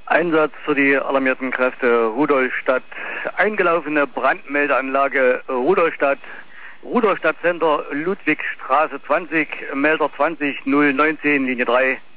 Einsatz für die alarmierten Kräfte Rudolstadt. Eingelaufene Brandmeldeanlage Rudolstadt. Rudolstadt Center, Ludwigstraße 20, Melder 20 019, Linie 3.